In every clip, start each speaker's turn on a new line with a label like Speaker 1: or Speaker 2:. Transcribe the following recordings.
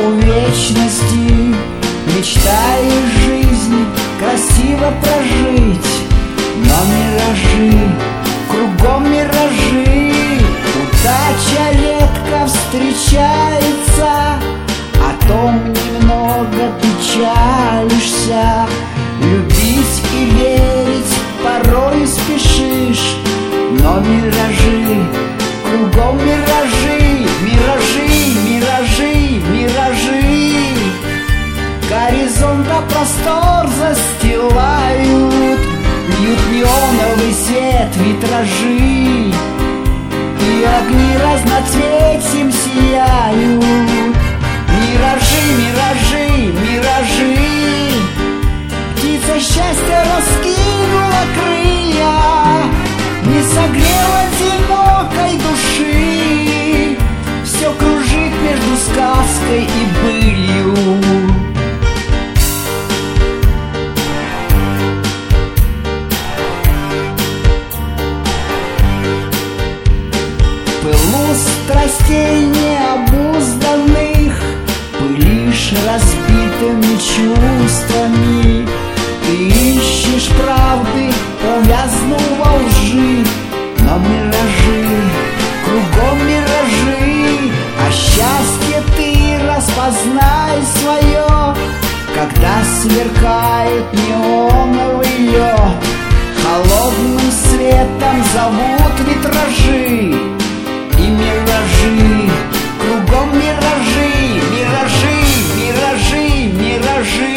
Speaker 1: у вечности, мечтаю жизнь красиво прожить. Но миражи, кругом миражи, удача редко встречается, о том немного печалишься. Любить и верить порой спешишь, но миражи, кругом миражи, миражи, миражи, миражи. Горизонта простор застилают, бьют неоновый свет витражи, и огни разноцветием сияют. Миражи, миражи, миражи. Птица счастья раскинула крылья, не согрела одинокой души, все кружит между сказкой и былью. В пылу страстей необузданных пылишь разбитыми чувствами. Ты ищешь правды, увязнув во лжи, но миражи, кругом миражи. А счастье ты распознай свое, когда сверкает неоновый лед. Холодным светом зовут витражи и миражи, кругом миражи, миражи, миражи, миражи.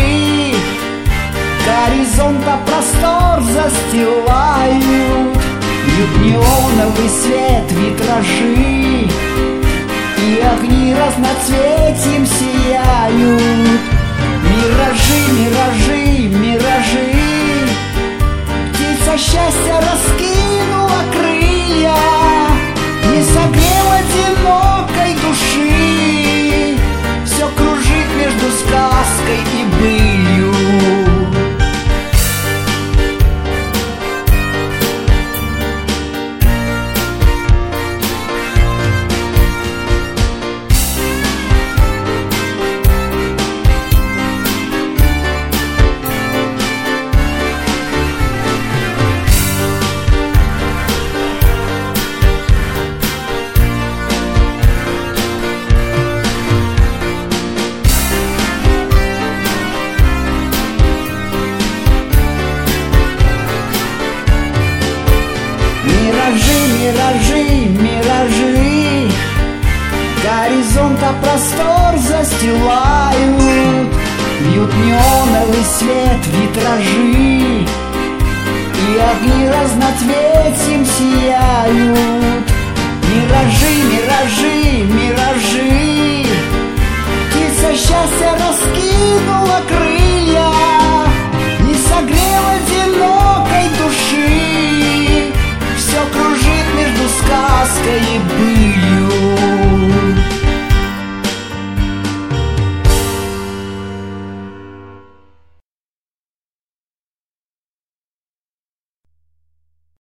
Speaker 1: Горизонта простор застилают, бьют неоновый свет витражи, и огни разноцветием сияют. Миражи, миражи, миражи. Птица счастья раскинула крылья, не согрела одинокой души, все кружит между сказкой и былью. Миражи, миражи, миражи. Горизонта простор застилают, бьют неоновый свет витражи, и огни разноцветием сияют. Миражи, миражи, миражи. Птица счастья раскинула крылья, не согрела одинокой души, все кружит между сказкой и былью.